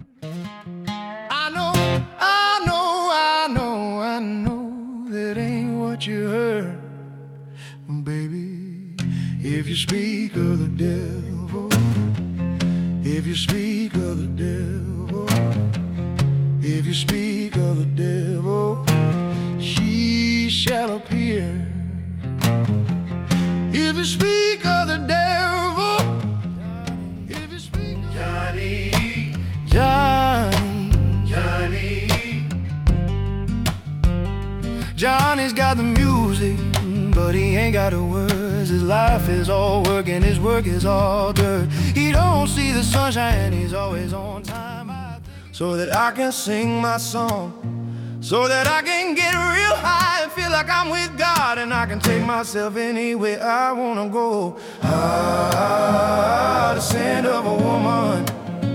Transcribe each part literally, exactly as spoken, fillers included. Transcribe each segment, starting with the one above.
I know, I know, I know, I know that ain't what you heard, baby. If you speak of the devil, if you speak of the devil, if you speak of the devil, she shall appear. If you speak of the devil, if you speak of Johnny, Johnny, Johnny, Johnny's got the music, but he ain't got the words. His life is all work and his work is all dirt. He don't see the sunshine, he's always on time, so that I can sing my song, so that I can get real high and feel like I'm with God, and I can take myself anywhere I wanna go. Ah, the scent of a woman.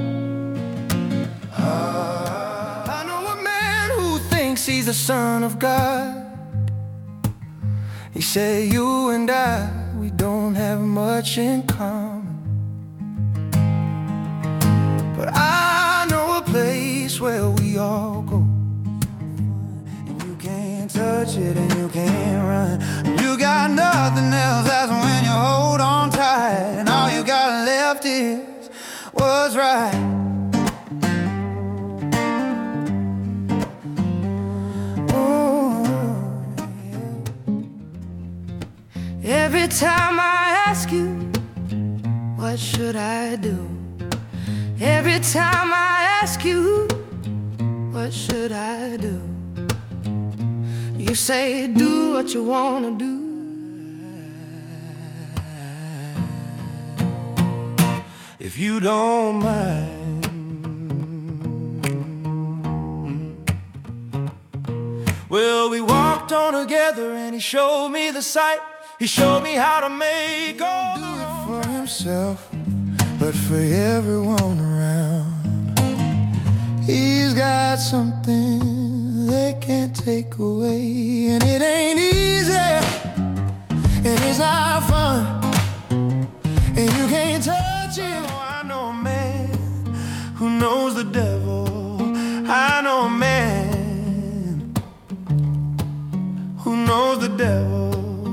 Ah, I know a man who thinks he's the son of God. He said you and I, we don't have much in common, but I know a place where we all go. Touch it and you can't run. You got nothing else, that's when you hold on tight, and all you got left is what's right. Oh, yeah. Every time I ask you, what should I do? Every time I ask you, what should I do? You say, do what you wanna do. If you don't mind. Well, we walked on together and he showed me the sight. He showed me how to make all do it for himself, but for everyone around. He's got something they can't take away, and it ain't easy, and it's not fun, and you can't touch it. I know a man who knows the devil. I know a man who knows the devil,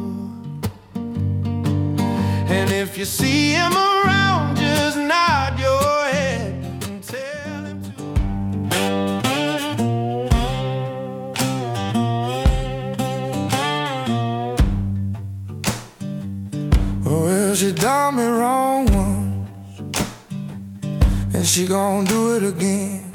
and if you see him around, just nod your head and tell him to. Well, she done me wrong once, and she gon' do it again.